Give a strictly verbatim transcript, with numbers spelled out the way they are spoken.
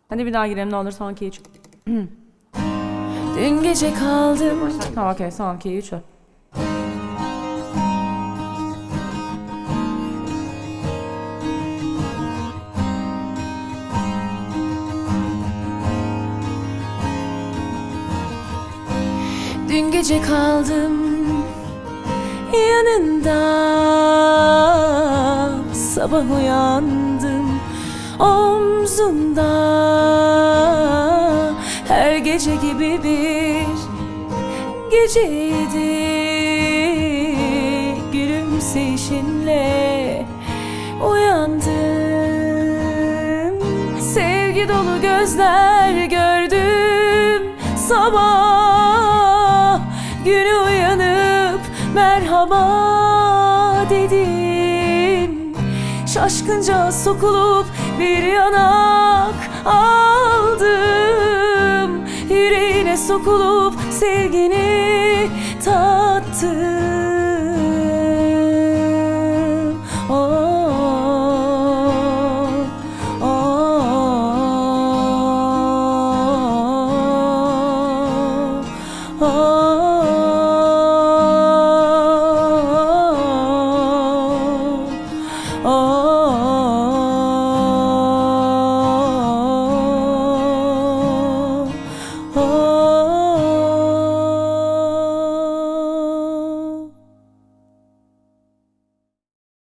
Hadi bir daha girelim ne olur, son iki üç. Dün gece kaldım. Tamam okey, son iki üç. Dün gece kaldım yanında. Sabah uyandım omzunda. Her gece gibi bir geceydi. Gülümseyişinle uyandım. Sevgi dolu gözler gördüm sabah. Güne uyanıp merhaba dedim. Şaşkınca sokulup bir yanak aldım. Yüreğine sokulup sevgini tattım. Oh, oh, oh, oh.